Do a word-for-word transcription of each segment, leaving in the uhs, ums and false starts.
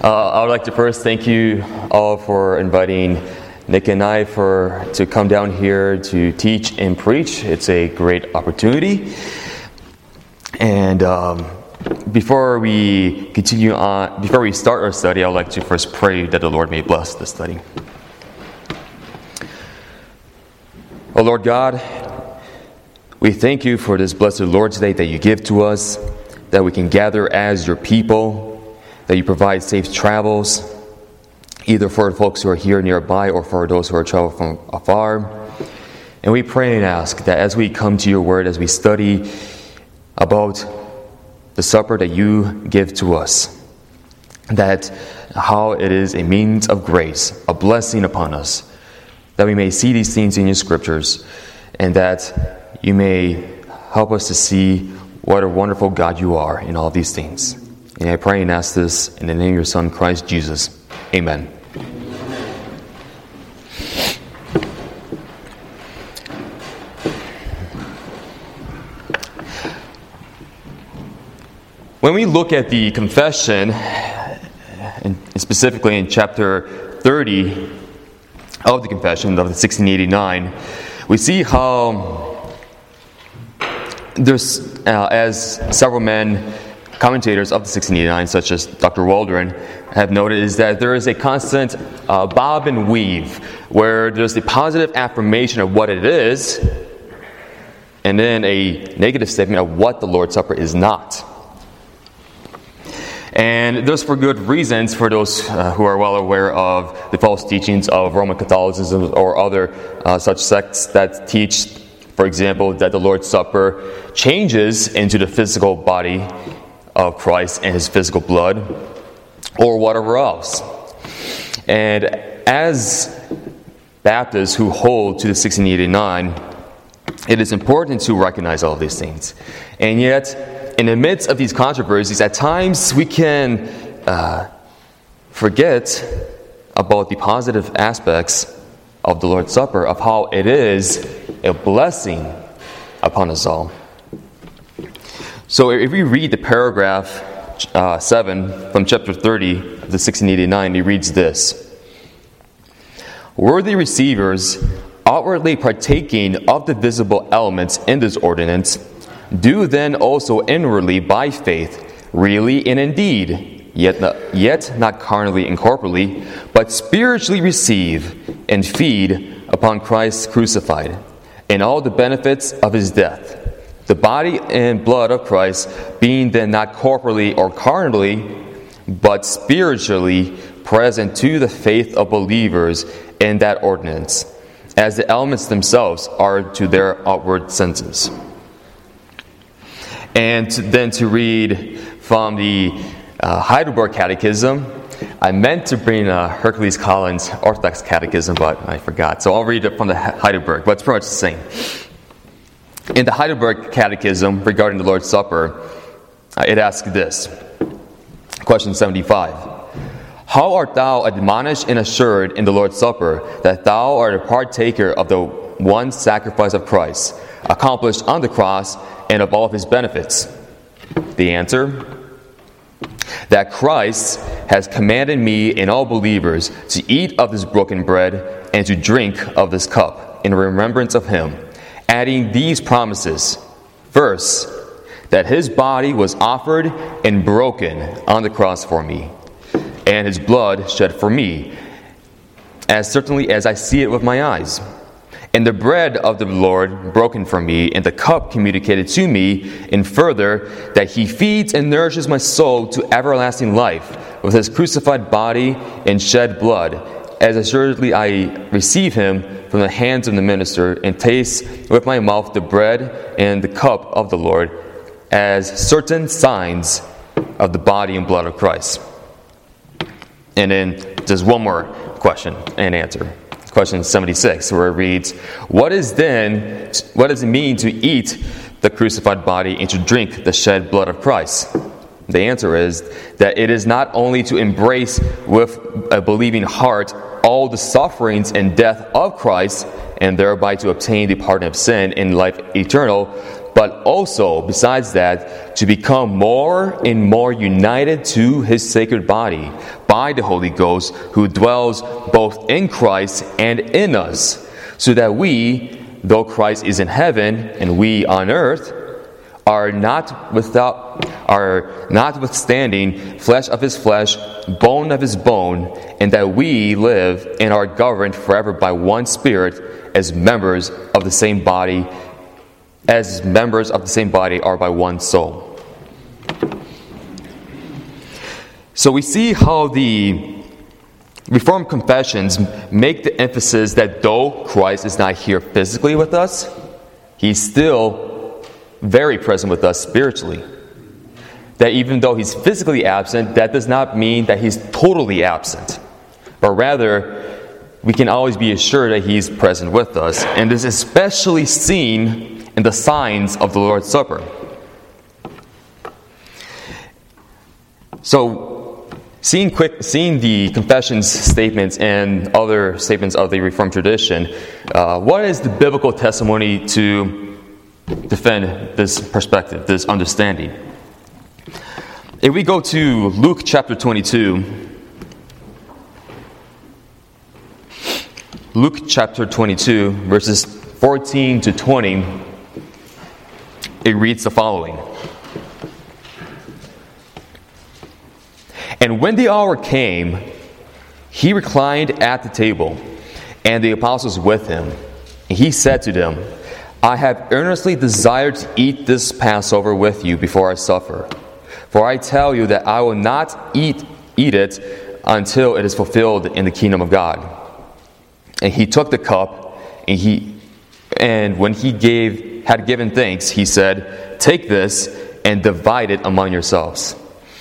Uh, I would like to first thank you all for inviting Nick and I for to come down here to teach and preach. It's a great opportunity. And um, before we continue on, before we start our study, I would like to first pray that the Lord may bless the study. Oh Lord God, we thank you for this blessed Lord's Day that you give to us, that we can gather as your people, that you provide safe travels, either for folks who are here nearby or for those who are traveling from afar. And we pray and ask that as we come to your word, as we study about the supper that you give to us, that how it is a means of grace, a blessing upon us, that we may see these things in your scriptures, and that you may help us to see what a wonderful God you are in all these things. And I pray and ask this in the name of your Son, Christ Jesus. Amen. When we look at the confession, and specifically in chapter thirty of the confession of the sixteen eighty-nine, we see how there's, uh, as several men, commentators of the sixteen eighty-nine, such as Doctor Waldron, have noted, is that there is a constant uh, bob and weave, where there's the positive affirmation of what it is, and then a negative statement of what the Lord's Supper is not. And those for good reasons, for those uh, who are well aware of the false teachings of Roman Catholicism or other uh, such sects that teach, for example, that the Lord's Supper changes into the physical body of Christ and his physical blood, or whatever else. And as Baptists who hold to the sixteen eighty-nine, it is important to recognize all of these things. And yet, in the midst of these controversies, at times we can uh, forget about the positive aspects of the Lord's Supper, of how it is a blessing upon us all. So if we read the paragraph uh, seven from chapter thirty of the sixteen eighty-nine, it reads this: "Worthy receivers, outwardly partaking of the visible elements in this ordinance, do then also inwardly by faith, really and indeed, yet not, yet not carnally and corporally, but spiritually receive and feed upon Christ crucified, and all the benefits of his death, the body and blood of Christ being then not corporally or carnally, but spiritually present to the faith of believers in that ordinance, as the elements themselves are to their outward senses." And then to read from the uh, Heidelberg Catechism. I meant to bring uh, Hercules Collins' Orthodox Catechism, but I forgot. So I'll read it from the Heidelberg, but it's pretty much the same. In the Heidelberg Catechism regarding the Lord's Supper, uh, it asks this, question seventy-five: "How art thou admonished and assured in the Lord's Supper that thou art a partaker of the one sacrifice of Christ, accomplished on the cross, and of all of his benefits?" The answer: that Christ has commanded me and all believers to eat of this broken bread and to drink of this cup in remembrance of him, adding these promises. First, that his body was offered and broken on the cross for me, and his blood shed for me, as certainly as I see it with my eyes. And the bread of the Lord broken for me, and the cup communicated to me, and further, that he feeds and nourishes my soul to everlasting life with his crucified body and shed blood, as assuredly I receive him from the hands of the minister, and taste with my mouth the bread and the cup of the Lord, as certain signs of the body and blood of Christ. And then there's one more question and answer. Question seventy-six, where it reads, What is then, what does it mean to eat the crucified body and to drink the shed blood of Christ? The answer is that it is not only to embrace with a believing heart all the sufferings and death of Christ, and thereby to obtain the pardon of sin and life eternal, but also, besides that, to become more and more united to his sacred body by the Holy Ghost, who dwells both in Christ and in us, so that we, though Christ is in heaven and we on earth, are not without, are notwithstanding flesh of his flesh, bone of his bone, and that we live and are governed forever by one Spirit, as members of the same body, as members of the same body are by one soul. So we see how the Reformed confessions make the emphasis that though Christ is not here physically with us, he's still very present with us spiritually. That even though he's physically absent, that does not mean that he's totally absent, but rather we can always be assured that he's present with us, and this is especially seen in the signs of the Lord's Supper. So, seeing quick, seeing the confessions statements and other statements of the Reformed tradition, uh, what is the biblical testimony to defend this perspective, this understanding? If we go to Luke chapter twenty-two, Luke chapter twenty-two, verses fourteen to twenty, it reads the following. And when the hour came, he reclined at the table, and the apostles with him. And he said to them, I have earnestly desired to eat this Passover with you before I suffer. For I tell you that I will not eat, eat it until it is fulfilled in the kingdom of God. And he took the cup, and he, and when he gave, had given thanks, he said, Take this and divide it among yourselves.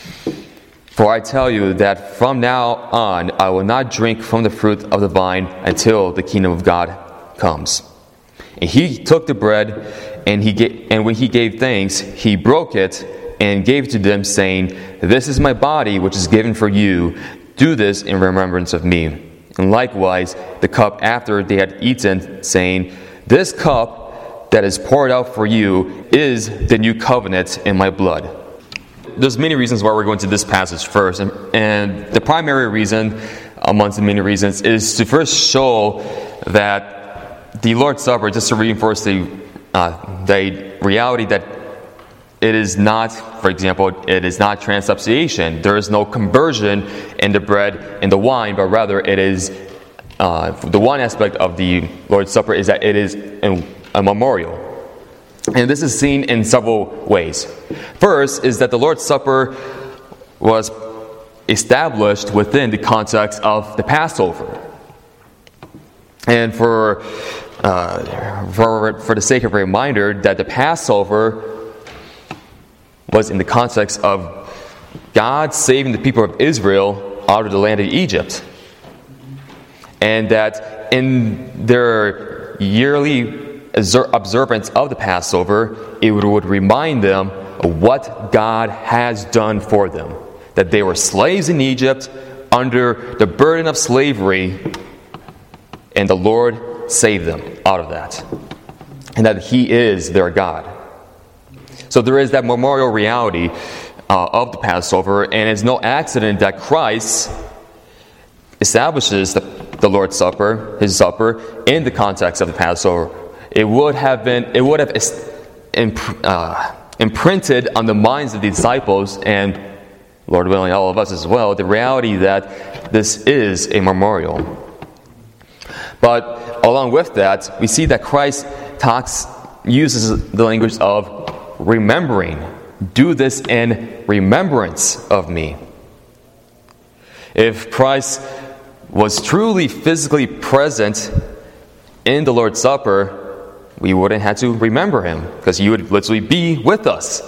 For I tell you that from now on I will not drink from the fruit of the vine until the kingdom of God comes. And he took the bread, and he gave, and when he gave thanks, he broke it and gave it to them, saying, This is my body, which is given for you. Do this in remembrance of me. And likewise, the cup after they had eaten, saying, This cup that is poured out for you is the new covenant in my blood. There's many reasons why we're going to this passage first, and, and the primary reason, amongst the many reasons, is to first show that the Lord's Supper, just to reinforce the uh, the reality that it is not, for example, it is not transubstantiation. There is no conversion in the bread and the wine, but rather it is, uh, the one aspect of the Lord's Supper is that it is a memorial. And this is seen in several ways. First is that the Lord's Supper was established within the context of the Passover. And for uh, for for the sake of a reminder that the Passover was in the context of God saving the people of Israel out of the land of Egypt, and that in their yearly observance of the Passover, it would remind them of what God has done for them, that they were slaves in Egypt under the burden of slavery, and the Lord saved them out of that, and that He is their God. So there is that memorial reality uh, of the Passover, and it's no accident that Christ establishes the, the Lord's Supper, His supper, in the context of the Passover. It would have been, it would have imp, uh, imprinted on the minds of the disciples, and Lord willing, all of us as well, the reality that this is a memorial. But along with that, we see that Christ talks, uses the language of remembering. Do this in remembrance of me. If Christ was truly physically present in the Lord's Supper, we wouldn't have to remember Him, because He would literally be with us.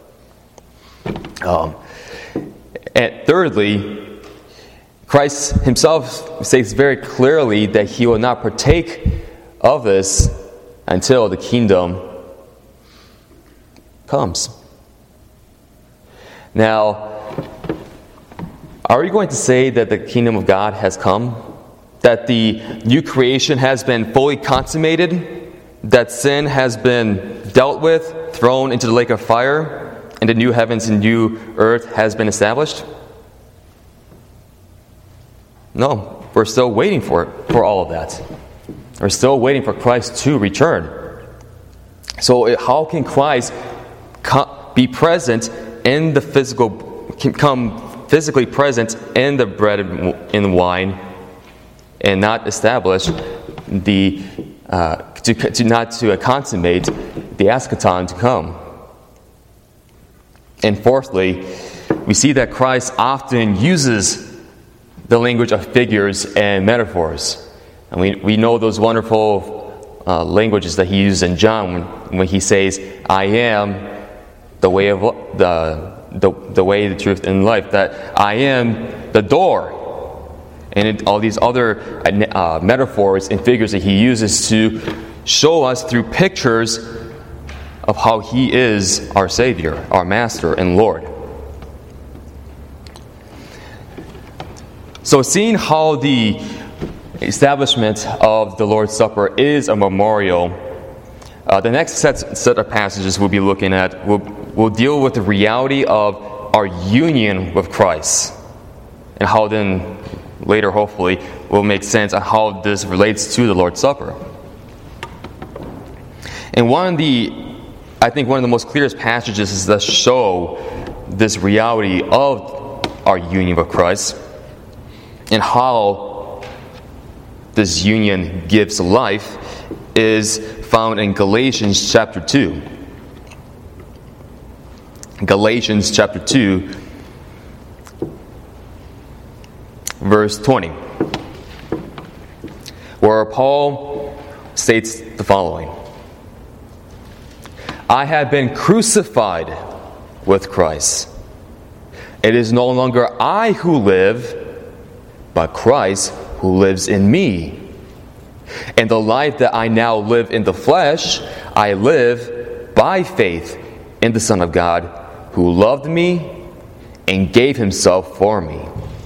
Um, and thirdly, Christ Himself states very clearly that He will not partake of this until the kingdom comes. Now, are we going to say that the kingdom of God has come? That the new creation has been fully consummated? That sin has been dealt with, thrown into the lake of fire, and the new heavens and new earth has been established? No, we're still waiting for it, for all of that. We're still waiting for Christ to return. So how can Christ be present in the physical, can come physically present in the bread and the wine, and not establish the uh, to, to not to consummate the eschaton to come? And fourthly, we see that Christ often uses the language of figures and metaphors. And we, we know those wonderful uh, languages that he uses in John when, when he says, I am the way of the, the the way, the truth, and life, that I am the door. And it, all these other uh, metaphors and figures that he uses to show us through pictures of how he is our Savior, our Master and Lord. So seeing how the establishment of the Lord's Supper is a memorial, uh, the next set, set of passages we'll be looking at will, will deal with the reality of our union with Christ, and how then later hopefully will make sense on how this relates to the Lord's Supper. And one of the, I think one of the most clearest passages is that show this reality of our union with Christ, and how this union gives life, is found in Galatians chapter two. Galatians chapter two, verse twenty, where Paul states the following: I have been crucified with Christ. It is no longer I who live, but Christ who lives in me. And the life that I now live in the flesh, I live by faith in the Son of God, who loved me and gave himself for me.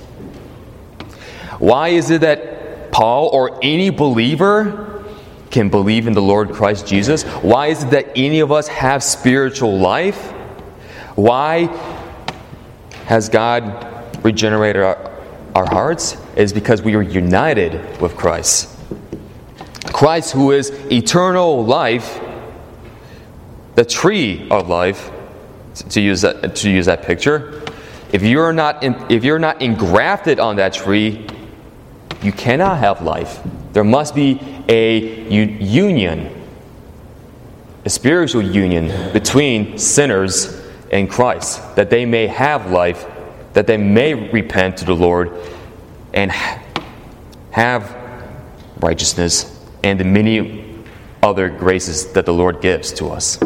Why is it that Paul or any believer can believe in the Lord Christ Jesus? Why is it that any of us have spiritual life? Why has God regenerated our, our hearts? It is because we are united with Christ. Christ, who is eternal life, the tree of life, to use that to use that picture. If you're not in, if you're not engrafted on that tree, you cannot have life. There must be a union, a spiritual union between sinners and Christ, that they may have life, that they may repent to the Lord and have righteousness and the many other graces that the Lord gives to us.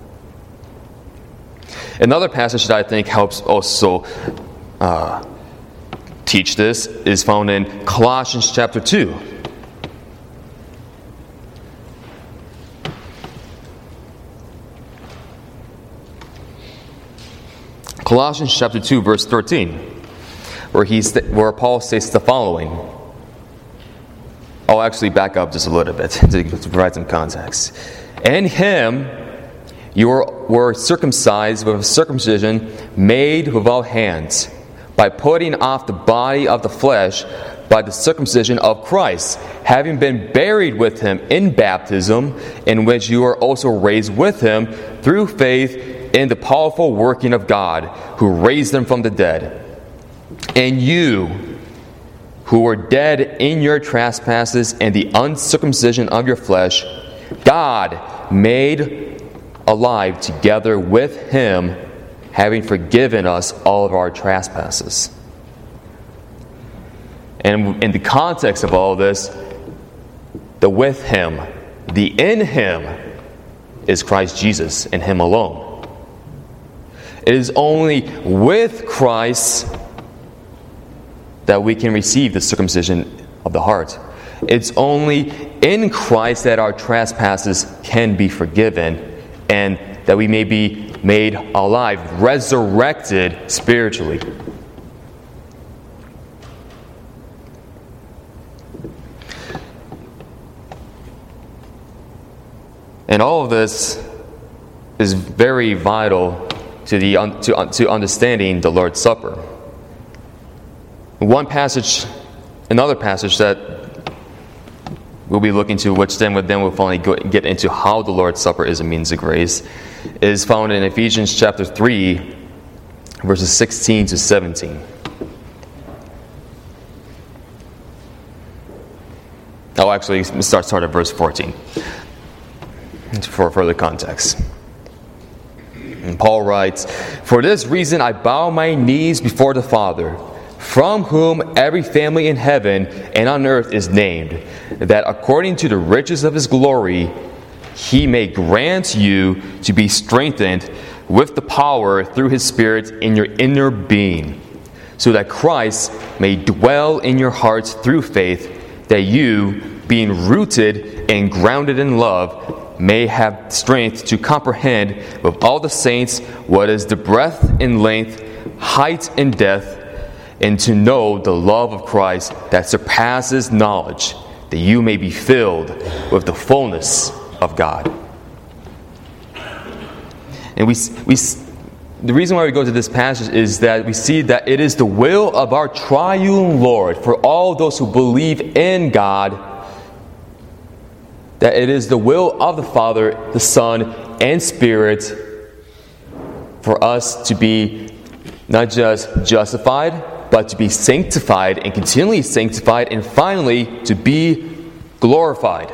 Another passage that I think helps also uh, teach this is found in Colossians chapter two. Colossians chapter two, verse thirteen, where he where Paul states the following. I'll actually back up just a little bit to provide some context. In him you were circumcised with a circumcision made without hands, by putting off the body of the flesh by the circumcision of Christ, having been buried with him in baptism, in which you are also raised with him through faith in the powerful working of God, who raised him from the dead. And you, who were dead in your trespasses and the uncircumcision of your flesh, God made alive together with him, having forgiven us all of our trespasses. And in the context of all this, the with him, the in him, is Christ Jesus and him alone. It is only with Christ that we can receive the circumcision of the heart. It's only in Christ that our trespasses can be forgiven, and that we may be made alive, resurrected spiritually. And all of this is very vital to the to, to understanding the Lord's Supper. One passage, another passage that we'll be looking to, which then, then we'll finally go, get into how the Lord's Supper is a means of grace, is found in Ephesians chapter three, verses sixteen to seventeen. Oh, actually, let's start, start at verse fourteen for further context. And Paul writes, "For this reason I bow my knees before the Father, from whom every family in heaven and on earth is named, that according to the riches of his glory, he may grant you to be strengthened with the power through his Spirit in your inner being, so that Christ may dwell in your hearts through faith, that you, being rooted and grounded in love, may have strength to comprehend with all the saints what is the breadth and length, height and depth, and to know the love of Christ that surpasses knowledge, that you may be filled with the fullness of God." And we, we, the reason why we go to this passage is that we see that it is the will of our triune Lord for all those who believe in God, that it is the will of the Father, the Son, and Spirit for us to be not just justified, but to be sanctified and continually sanctified, and finally to be glorified.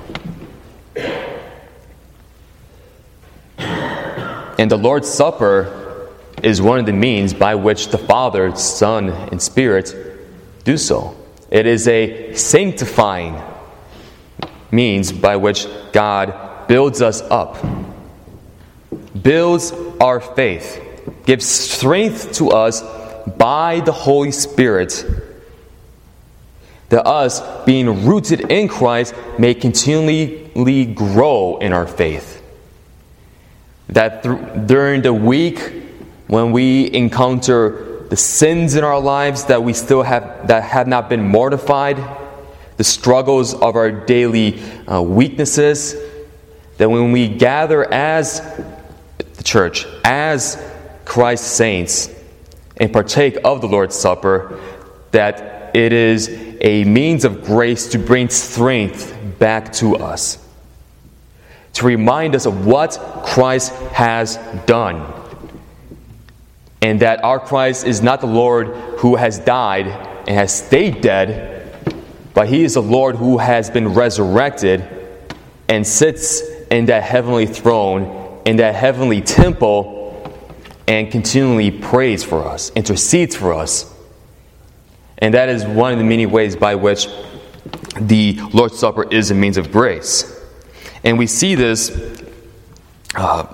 And the Lord's Supper is one of the means by which the Father, Son, and Spirit do so. It is a sanctifying means by which God builds us up, builds our faith, gives strength to us by the Holy Spirit, that us, being rooted in Christ, may continually grow in our faith. That th- during the week when we encounter the sins in our lives that we still have, that have not been mortified, the struggles of our daily uh, weaknesses, that when we gather as the church, as Christ's saints, and partake of the Lord's Supper, that it is a means of grace to bring strength back to us, to remind us of what Christ has done, and that our Christ is not the Lord who has died and has stayed dead, but He is the Lord who has been resurrected and sits in that heavenly throne, in that heavenly temple, and continually prays for us, intercedes for us. And that is one of the many ways by which the Lord's Supper is a means of grace. And we see this uh,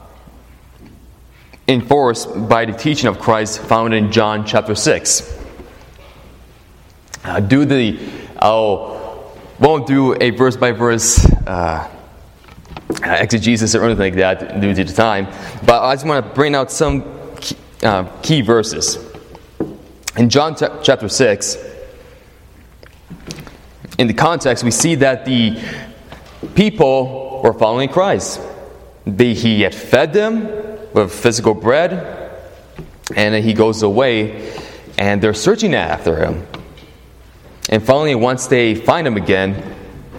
enforced by the teaching of Christ found in John chapter six. Uh, do the, I won't do a verse by verse uh, exegesis or anything like that due to the time, but I just want to bring out some key, uh, key verses. In John t- chapter six, in the context, we see that the people were following Christ. They, he had fed them with physical bread, and then he goes away, and they're searching after him. And finally, once they find him again,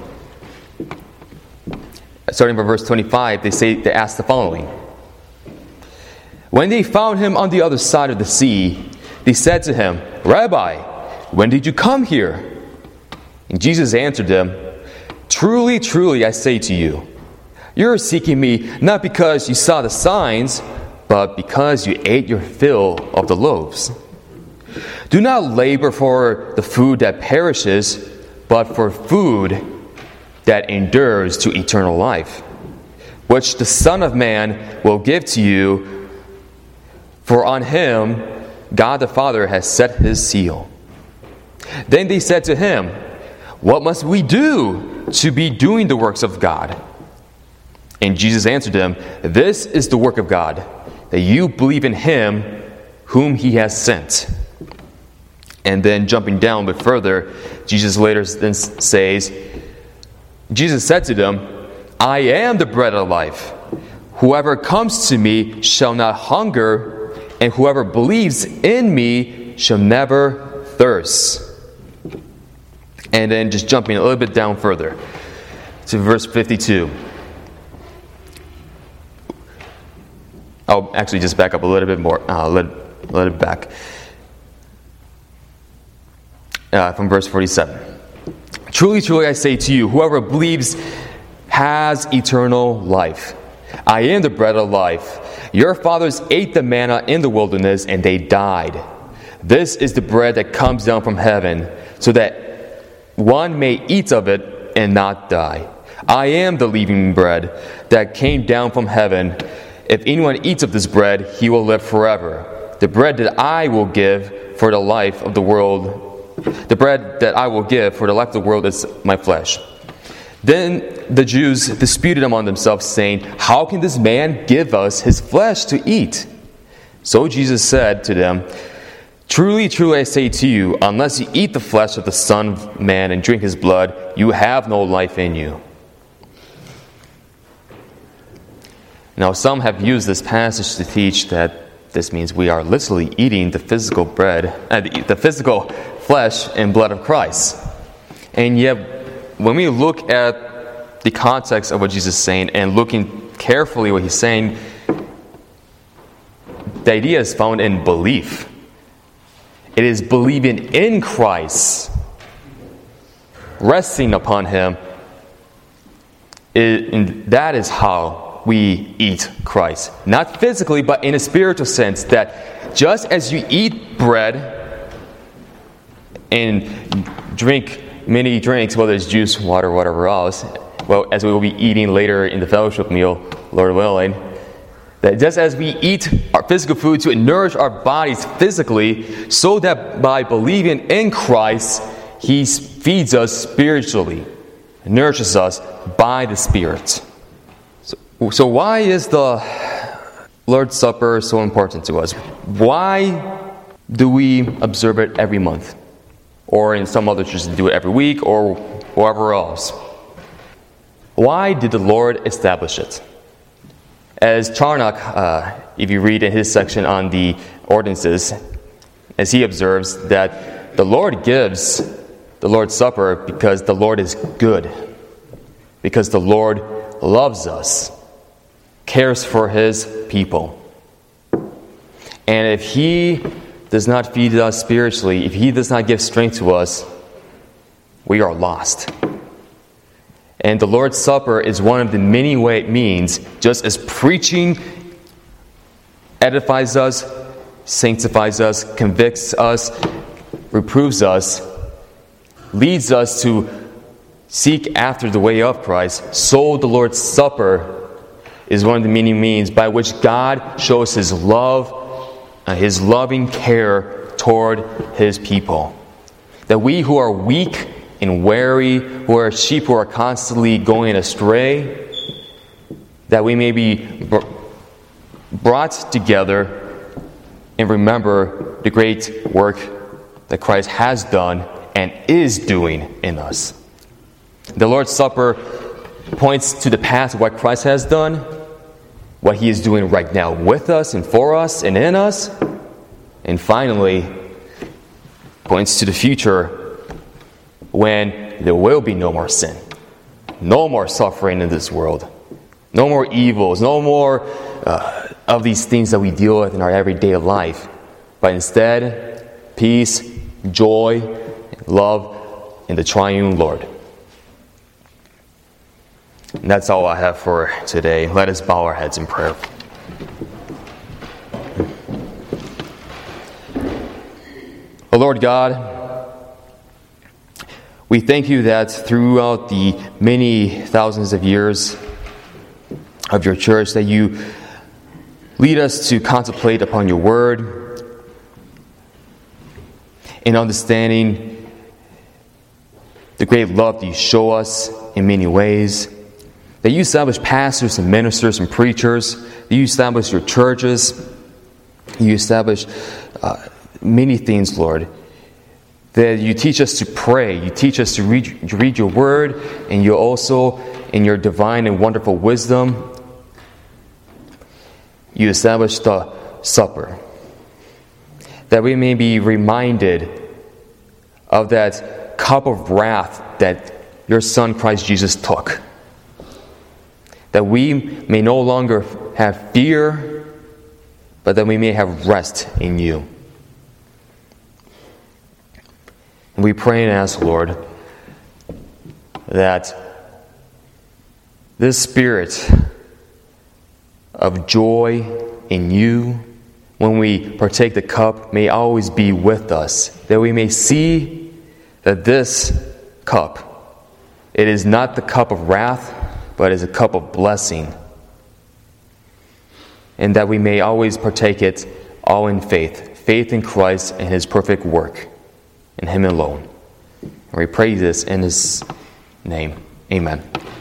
starting from verse twenty-five, they say they ask the following: "When they found him on the other side of the sea, they said to him, 'Rabbi, when did you come here?' And Jesus answered them, 'Truly, truly, I say to you, you are seeking me not because you saw the signs, but because you ate your fill of the loaves. Do not labor for the food that perishes, but for food that endures to eternal life, which the Son of Man will give to you, for on him God the Father has set his seal.' Then they said to him, 'What must we do to be doing the works of God?' And Jesus answered them, 'This is the work of God, that you believe in him whom he has sent.' And then jumping down a bit further, Jesus later then says, Jesus said to them, 'I am the bread of life. Whoever comes to me shall not hunger, and whoever believes in me shall never thirst. And then just jumping a little bit down further to verse fifty-two. I'll actually just back up a little bit more. Uh, let, let it back. Uh, from verse forty-seven. Truly, truly, I say to you, whoever believes has eternal life. I am the bread of life. Your fathers ate the manna in the wilderness, and they died. This is the bread that comes down from heaven, so that one may eat of it and not die. I am the living bread that came down from heaven. If anyone eats of this bread, he will live forever. The bread that I will give for the life of the world The bread that I will give for the life of the world is my flesh. Then the Jews disputed among themselves, saying, How can this man give us his flesh to eat? So Jesus said to them, Truly, truly, I say to you, unless you eat the flesh of the Son of Man and drink his blood, you have no life in you. Now, some have used this passage to teach that this means we are literally eating the physical bread, uh, the, the physical flesh and blood of Christ. And yet, when we look at the context of what Jesus is saying and looking carefully what he's saying, the idea is found in belief. It is believing in Christ, resting upon him. It, and that is how we eat Christ. Not physically, but in a spiritual sense, that just as you eat bread and drink many drinks, whether it's juice, water, whatever else, well, as we will be eating later in the fellowship meal, Lord willing, that just as we eat our physical food to nourish our bodies physically, so that by believing in Christ, he feeds us spiritually, nourishes us by the Spirit. So, so why is the Lord's Supper so important to us? Why do we observe it every month? Or in some other churches do it every week, or wherever else. Why did the Lord establish it? As Charnock, uh, if you read in his section on the ordinances, as he observes that the Lord gives the Lord's Supper because the Lord is good, because the Lord loves us, cares for his people. And if he does not feed us spiritually, if he does not give strength to us, we are lost. And the Lord's Supper is one of the many way means, just as preaching edifies us, sanctifies us, convicts us, reproves us, leads us to seek after the way of Christ, so the Lord's Supper is one of the many means by which God shows his love, uh, his loving care toward his people. That we who are weak and weary, who are sheep who are constantly going astray, that we may be br- brought together and remember the great work that Christ has done and is doing in us. The Lord's Supper points to the past of what Christ has done, what he is doing right now with us and for us and in us, and finally points to the future when there will be no more sin, no more suffering in this world, no more evils, no more uh, of these things that we deal with in our everyday life, but instead peace, joy, love in the triune Lord. And that's all I have for today. Let us bow our heads in prayer. O Lord God, we thank you that throughout the many thousands of years of your church, that you lead us to contemplate upon your word in understanding the great love that you show us in many ways. That you establish pastors and ministers and preachers. That you establish your churches. You establish uh, many things, Lord. That you teach us to pray. You teach us to read, to read your word. And you also, in your divine and wonderful wisdom, you established the supper, that we may be reminded of that cup of wrath that your Son Christ Jesus took, that we may no longer have fear, but that we may have rest in you. And we pray and ask, Lord, that this spirit of joy in you, when we partake the cup, may always be with us, that we may see that this cup, it is not the cup of wrath, but is a cup of blessing, and that we may always partake it all in faith, faith in Christ and His perfect work, in Him alone. And we pray this in His name. Amen.